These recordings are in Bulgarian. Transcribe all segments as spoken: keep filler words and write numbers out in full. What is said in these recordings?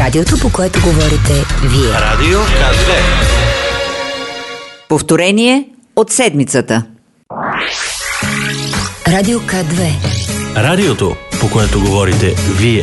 Радиото, по което говорите вие. Радио К две. Повторение от седмицата. Радио К две. Радиото, по което говорите вие.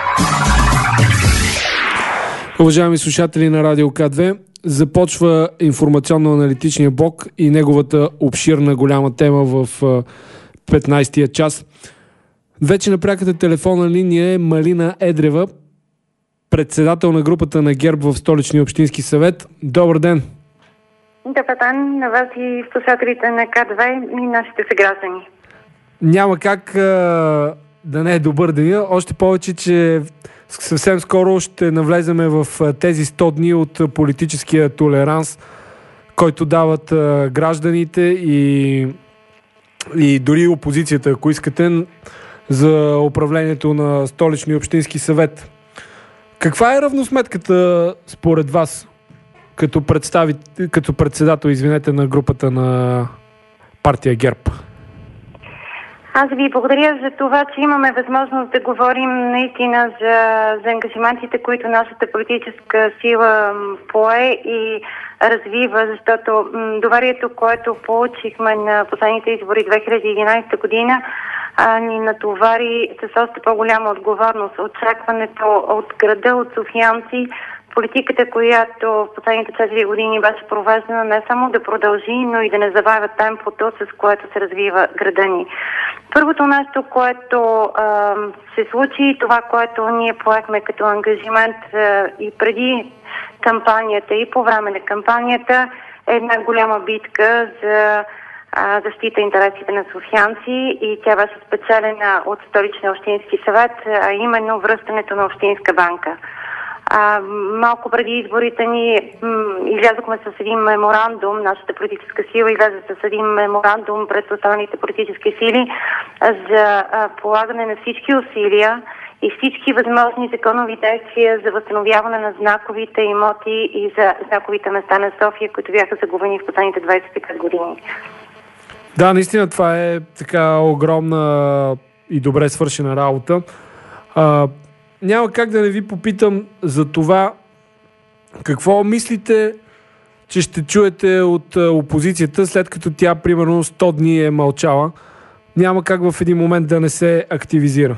Уважаеми слушатели на Радио К две, започва информационно-аналитичния блок и неговата обширна голяма тема в петнайсетия час. Вече на пряката телефонна линия е Малина Едрева, председател на групата на ГЕРБ в Столичния общински съвет. Добър ден! Добър ден на вас и слушателите на К две и нашите съграждани. Няма как а, да не е добър деня, още повече, че съвсем скоро ще навлеземе в тези сто дни от политическия толеранс, който дават а, гражданите и, и дори опозицията, ако искате, за управлението на Столичния общински съвет. Каква е равносметката според вас, като, представи, като председател, извинете, на групата на партия ГЕРБ? Аз ви благодаря за това, че имаме възможност да говорим наистина за, за ангажиментите, които нашата политическа сила пое и развива, защото м, доверието, което получихме на последните избори две хиляди и единайсета година, а, ни натовари с още по-голяма отговорност. Очакването от града, от софиянци, политиката, която в последните четири години беше провеждана, не само да продължи, но и да не забавя темпото, с което се развива града ни. Първото нещо, което а, се случи, това, което ние поехме като ангажимент а, и преди кампанията, и по време на кампанията, е една голяма битка за а, защита интересите на софиянци, и тя беше спечелена от Столичния общински съвет, а именно връщането на Общинска банка. А, малко преди изборите ни м- излязохме с един меморандум, нашата политическа сила излезе с един меморандум пред останалите политически сили за а, полагане на всички усилия и всички възможни законови действия за възстановяване на знаковите имоти и за знаковите места на София, които бяха загубени в последните двайсет и пет години. Да, наистина това е така огромна и добре свършена работа. А, Няма как да не ви попитам за това какво мислите, че ще чуете от опозицията, след като тя примерно сто дни е мълчала. Няма как в един момент да не се активизира.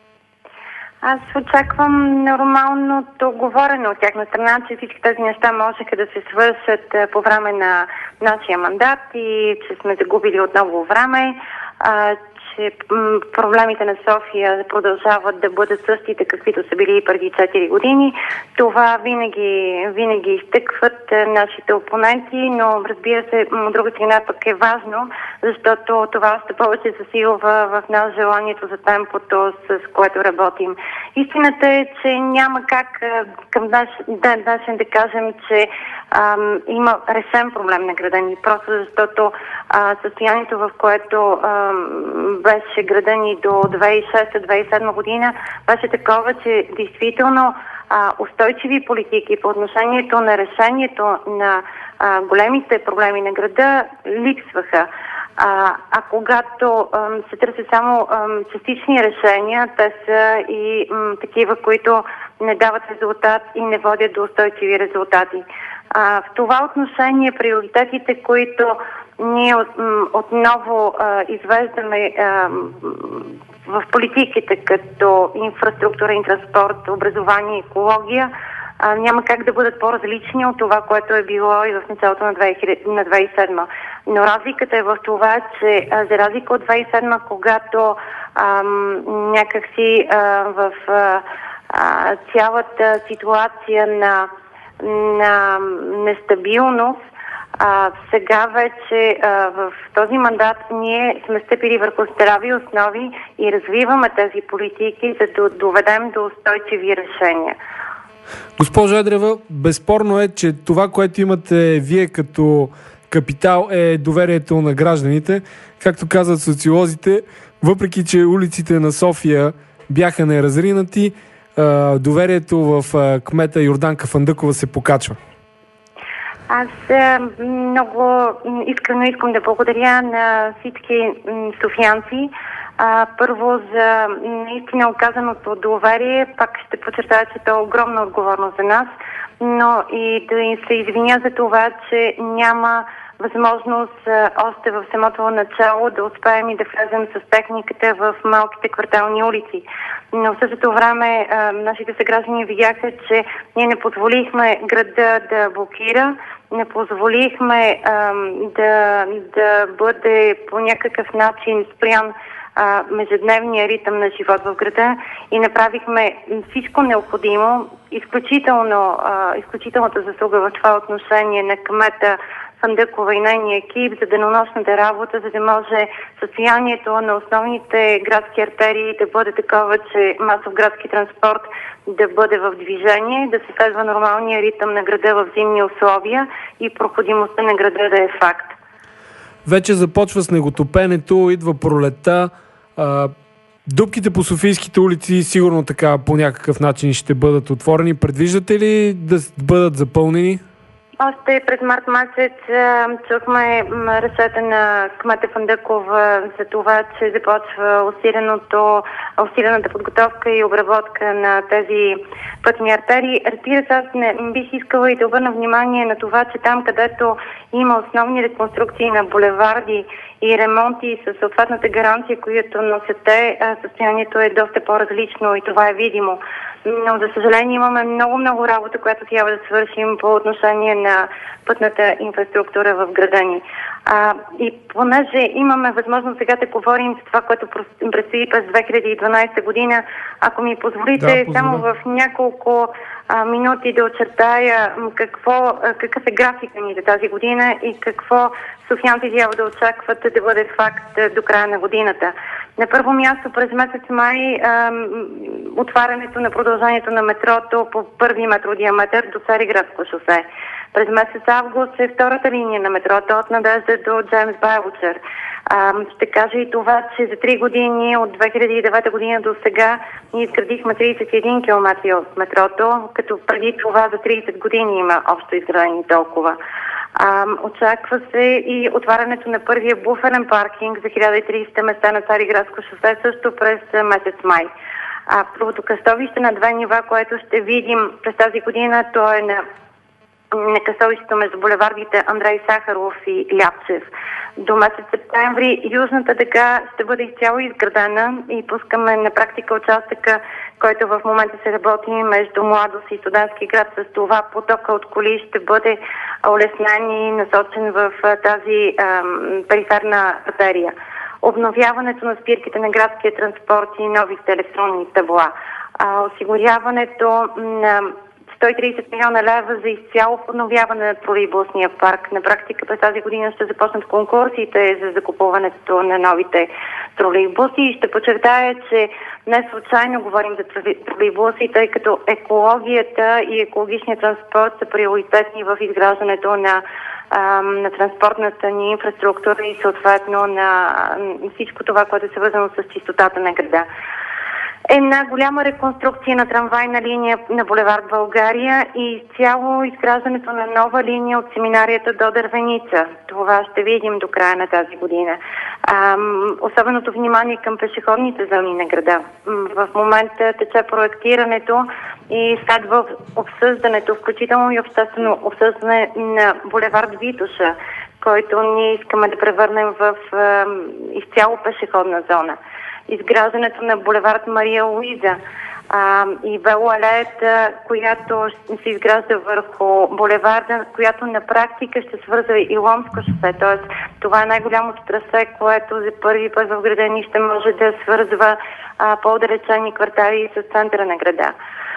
Аз очаквам нормалното говорене от тяхна страна, че всички тези неща можеха да се свършат по време на нашия мандат и че сме загубили отново време, а, че м- проблемите на София продължават да бъдат същите, каквито са били и преди четири години. Това винаги, винаги изтъкват е, нашите опоненти, но разбира се, от друга страна пък е важно, защото това още повече засилва в нас желанието за темпото, с което работим. Истината е, че няма как е, към днес, ден, днешен да кажем, че ам, има решен проблем на града ни, просто защото а, състоянието, в което ам, беше града ни до две хиляди и шеста - две хиляди и седма година, беше такова, че действително а, устойчиви политики по отношението на решението на а, големите проблеми на града липсваха. А, а когато ам, се търси само ам, частични решения, те са и ам, такива, които не дават резултат и не водят до устойчиви резултати. А, в това отношение приоритетите, които ние от, м, отново а, извеждаме а, в политиките като инфраструктура и транспорт, образование и екология, а, няма как да бъдат по-различни от това, което е било и в началото на две хиляди и седма. Но разликата е в това, че а, за разлика от две хиляди и седма, когато а, някакси а, в а, а, цялата ситуация на, на нестабилност, А, сега вече а, в този мандат ние сме стъпили върху здрави основи и развиваме тези политики, за да доведем до устойчиви решения. Госпожо Едрева, безспорно е, че това, което имате вие като капитал, е доверието на гражданите. Както казват социолозите, въпреки че улиците на София бяха неразринати, а, доверието в а, кмета Йорданка Фандъкова се покачва. Аз много искрено искам да благодаря на всички софиянци, А, първо за наистина оказаното доверие, пак ще подчертая, че то е огромна отговорност за нас, но и да им се извиня за това, че няма възможност а, още в самото начало да успеем и да влезем с техниката в малките квартални улици. Но в същото време а, нашите съграждани видяха, че ние не позволихме града да блокира, не позволихме а, да, да бъде по някакъв начин спрян а, междудневния ритъм на живот в града и направихме всичко необходимо, изключително, а, изключителната заслуга в това отношение на кмета Фандъкова и нейния екип за денонощната работа, за да може състоянието на основните градски артерии да бъде такова, че масов градски транспорт да бъде в движение, да се следва нормалния ритъм на града в зимни условия и проходимостта на града да е факт. Вече започва снеготопенето, идва пролета. А, дупките по софийските улици сигурно така по някакъв начин ще бъдат отворени. Предвиждате ли да бъдат запълнени? Още през март месец чухме ръцете на кмета Фандъкова за това, че започва усиленото, усилената подготовка и обработка на тези пътни артерии. Разбира се, аз не бих искала и да обърна внимание на това, че там, където има основни реконструкции на булеварди и ремонти със съответната гаранция, която носят те, състоянието е доста по-различно и това е видимо. Но, за съжаление, имаме много-много работа, която трябва да свършим по отношение на пътната инфраструктура в града ни. А, и понеже имаме възможност сега да говорим за това, което предстои през две хиляди и дванадесета година, ако ми позволите да, само в няколко а, минути да очертая какво, какъв е графика ни за тази година и какво софиянци трябва да очакват да бъде факт до края на годината. На първо място през месец май а, отварянето на продължението на метрото по първи метродиаметър до Цариградско шосе. През месец август е втората линия на метрото от Надежда до Джеймс Байлучер. А, ще кажа и това, че за три години от две хиляди и девета година до сега ние изградихме тридесет и един километра от метрото, като преди това за тридесет години има общо изградени толкова. А, очаква се и отварянето на първия буферен паркинг за хиляда и тридесет места на Цариградско шосе също през месец май. А първото кръстовище на две нива, което ще видим през тази година, то е на, на кръстовището между булевардите Андрей Сахаров и Ляпчев. До месец септември южната дъга ще бъде изцяло изградена и пускаме на практика участъка, който в момента се работи между Младост и Студентски град. С това потока от коли ще бъде улеснен и насочен в тази ам, периферна артерия. Обновяването на спирките на градския транспорт и новите електронни табла. А, осигуряването на сто и тридесет милиона лева за изцяло подновяване на тролейбусния парк. На практика през тази година ще започнат конкурсите за закупуването на новите тролейбуси и ще подчертая, че не случайно говорим за тролейбуси, тъй като екологията и екологичният транспорт са приоритетни в изграждането на, на транспортната ни инфраструктура и съответно на всичко това, което е свързано с чистотата на града. Една голяма реконструкция на трамвайна линия на булевард България и цяло изграждането на нова линия от семинарията до Дървеница. Това ще видим до края на тази година. Ам, особеното внимание към пешеходните зони на града. В момента тече проектирането и следва обсъждането, включително и обществено обсъждане на булевард Витоша, който ние искаме да превърнем в ам, изцяло пешеходна зона. Изграждането на булевард Мария Луиза а, и велоалеята, която се изгражда върху булеварда, която на практика ще свързва и Ломско шосе. Тоест, това е най-голямото трасе, което за първи път в града ни ще може да свързва а, по-отдалечени квартали с центъра на града.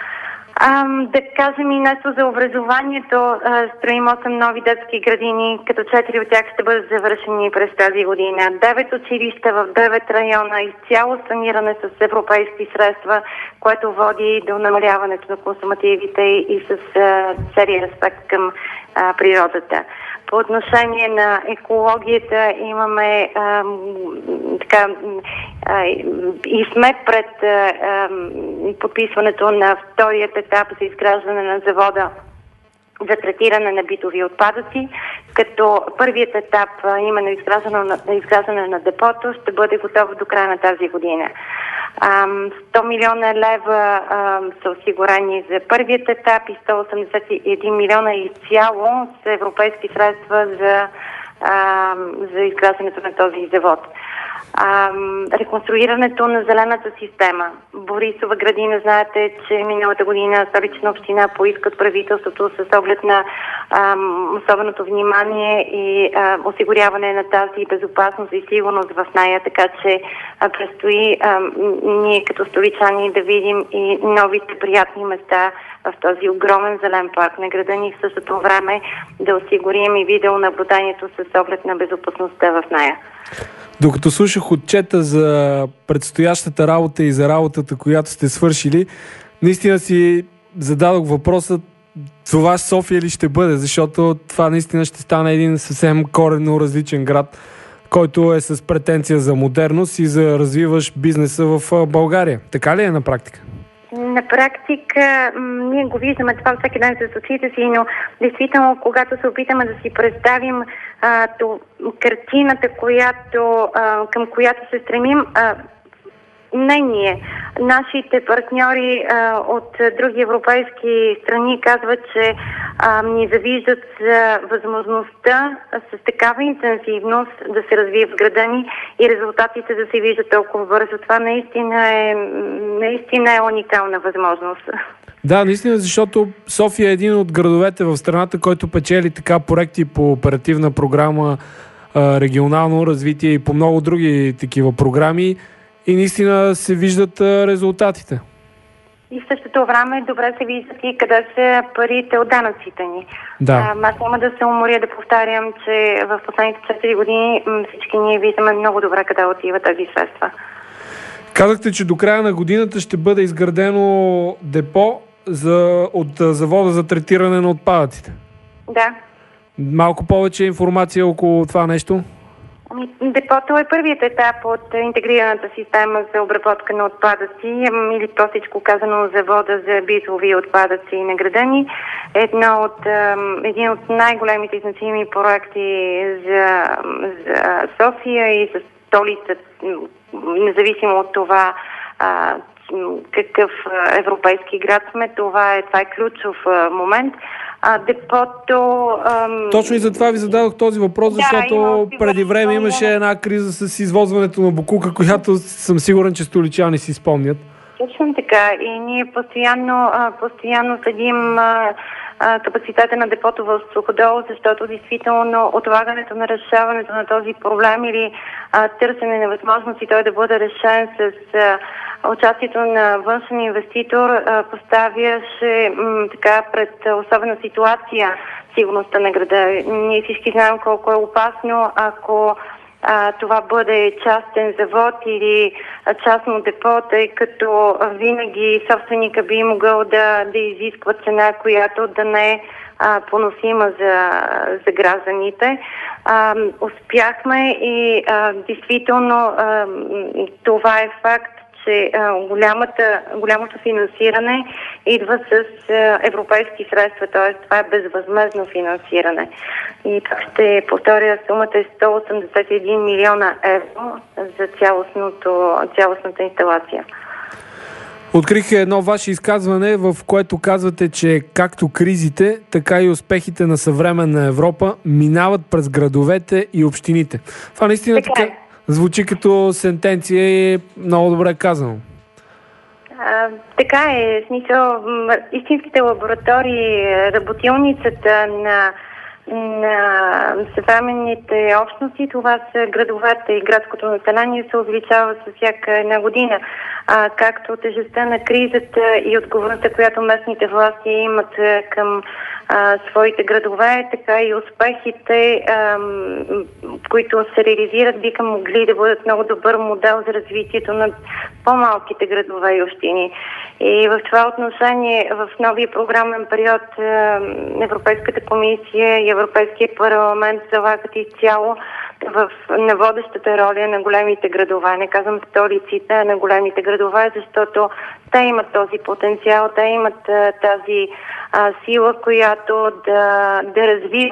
А, да кажем и нещо за образованието. А, строим осем нови детски градини, като четири от тях ще бъдат завършени през тази година. девет училища в девет района, изцяло саниране с европейски средства, което води до намаляването на консумативите и с а, целия респект към а, природата. По отношение на екологията имаме а, така а, и сме пред а, а, подписването на вторият етап за изграждане на завода за третиране на битови отпадъци, като първият етап, именно изграждане на, изграждане на депото, ще бъде готов до края на тази година. сто милиона лева ам, са осигурени за първият етап и сто осемдесет и един милиона изцяло са европейски средства за, ам, за изграждането на този завод. Ам, реконструирането на зелената система. Борисова градина, знаете, че миналата година Столична община поиска от правителството с оглед на ам, особеното внимание и а, осигуряване на тази безопасност и сигурност в нея, така че а, предстои ам, ние като столичани да видим и новите приятни места в този огромен зелен парк на града ни, в същото време да осигурим и видеонаблюдението с оглед на безопасността в нея. Докато слушах отчета за предстоящата работа и за работата, която сте свършили, наистина си зададох въпроса това София ли ще бъде, защото това наистина ще стане един съвсем коренно различен град, който е с претенция за модерност и за развиваш бизнеса в България. Така ли е на практика? На практика ние го виждаме това всеки ден с очите си, но действително, когато се опитаме да си представим а, то, картината, която, а, към която се стремим, а, не ние. Нашите партньори а, от други европейски страни казват, че а, ни завиждат за възможността с такава интенсивност да се развие в града ни и резултатите да се виждат толкова бързо. Това наистина е, наистина е уникална възможност. Да, наистина, защото София е един от градовете в страната, който печели така проекти по оперативна програма, регионално развитие и по много други такива програми. И наистина се виждат а, резултатите. И в същото време добре се виждат и къде са парите от данъците ни. Да. А, аз няма да се уморя да повтарям, че в последните четири години всички ние виждаме много добре къде отиват тези средства. Казахте, че до края на годината ще бъде изградено депо за, от завода за третиране на отпадъците. Да. Малко повече информация около това нещо? Депото е първият етап от интегрираната система за обработка на отпадъци, или простичко казано завода за битови отпадъци на града ни. Едно от, един от най-големите и значими проекти за, за София и за столица, независимо от това какъв европейски град сме, това е, това е ключов момент. А, депото... Ам... Точно и за това ви зададох този въпрос, защото да, преди време имаше една криза с извозването на боклука, която съм сигурен, че столичани си спомнят. Точно така. И ние постоянно, а, постоянно следим а, а, капацитета на депото в Суходол, защото действително отлагането на решаването на този проблем или а, търсене на възможности той да бъде решен с а, участието на външен инвеститор а, поставяше м, така пред особена ситуация сигурността на града. Ние всички знаем колко е опасно, ако а, това бъде частен завод или а, частно депо, тъй като винаги собственика би могъл да, да изисква цена, която да не е а, поносима за, за гражданите. А, успяхме и а, действително а, това е факт, че а, голямата, голямото финансиране идва с а, европейски средства, т.е. това е безвъзмездно финансиране. И пак ще повторя, сумата е сто осемдесет и един милиона евро за цялостното, цялостната инсталация. Открих едно ваше изказване, в което казвате, че както кризите, така и успехите на съвременна Европа минават през градовете и общините. Това наистина така, така звучи като сентенция и е много добре казано. А, така е. Смисъл, истинските лаборатории, работилницата на, на съвременните общности, това са градовете и градското население се увеличава с всяка една година. А, както тежестта на кризата и отговорността, която местните власти имат към а, своите градове, така и успехите, а, които се реализират, биха могли да бъдат много добър модел за развитието на по-малките градове и общини. И в това отношение, в новия програмен период, Европейската комисия и Европейския парламент залагат изцяло в наводещата роля на големите градове. Не казвам столиците, а на големите градове, защото те имат този потенциал, те имат а, тази а, сила, която да, да развива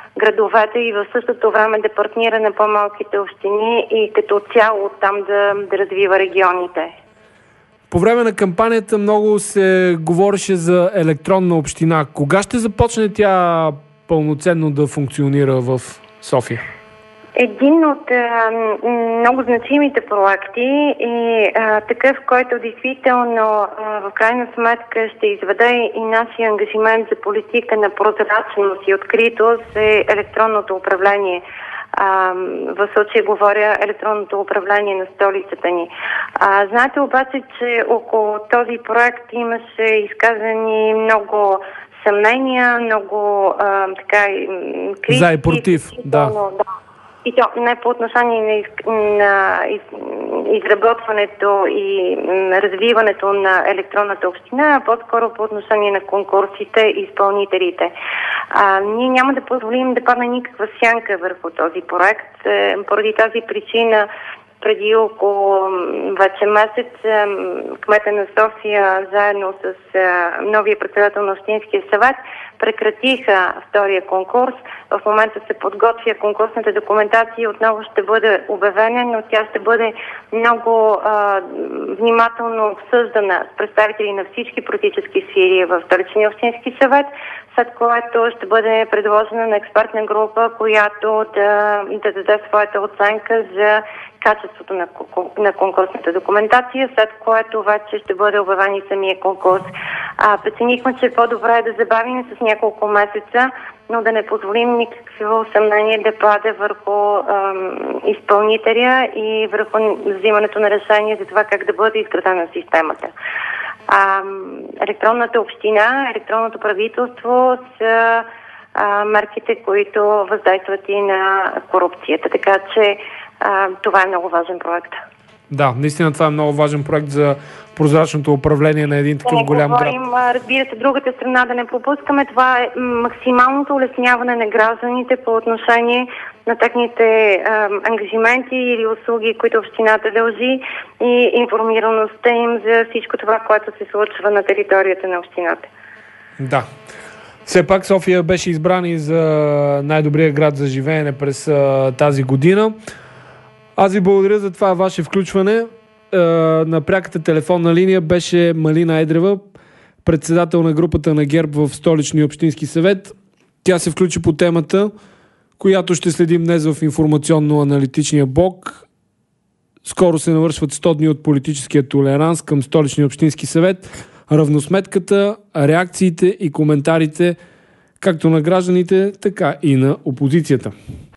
градовете и в същото време да партнира на по-малките общини и като цяло там да, да развива регионите. По време на кампанията много се говореше за електронна община. Кога ще започне тя пълноценно да функционира в София? Един от а, много значимите проекти и а, такъв, който действително а, в крайна сметка ще изведе и нашия ангажимент за политика на прозрачност и откритост е електронното управление. А, в случая говоря електронното управление на столицата ни. А, знаете обаче, че около този проект имаше изказани много съмнения, много а, така критики. За и против, да. да. И то не по отношение на, из, на из, изработването и развиването на електронната община, а по-скоро по отношение на конкурсите и изпълнителите. А, ние няма да позволим да падне никаква сянка върху този проект. Е, поради тази причина преди около вече месец кмета на София заедно с новия председател на Общинския съвет прекратиха втория конкурс. В момента се подготвя конкурсната документация и отново ще бъде обявена, но тя ще бъде много а, внимателно обсъждана с представители на всички политически сили в Столичния Общински съвет, след което ще бъде предложена на експертна група, която да, да даде своята оценка за качеството на, на конкурсната документация, след което вече ще бъде обявен и самия конкурс. А, преценихме, че е по-добре да забавим с няколко месеца, но да не позволим никакво съмнение да пада върху ам, изпълнителя и върху взимането на решение за това как да бъде изградена системата. А, електронната община, електронното правителство са а, мерките, които въздействат и на корупцията. Така че а, това е много важен проект. Да, наистина това е много важен проект за прозрачното управление на един такъв да голям говорим, град. Разбира се, другата страна да не пропускаме. Това е максималното улесняване на гражданите по отношение на техните а, ангажименти или услуги, които общината дължи, и информираността им за всичко това, което се случва на територията на общината. Да. Все пак София беше избрана и за най-добрия град за живеене през а, тази година. Аз ви благодаря за това ваше включване. Е, на пряката телефонна линия беше Малина Едрева, председател на групата на ГЕРБ в Столичния общински съвет. Тя се включи по темата, която ще следим днес в информационно-аналитичния блок. Скоро се навършват сто дни от политическия толеранс към Столичния общински съвет. Равносметката, реакциите и коментарите както на гражданите, така и на опозицията.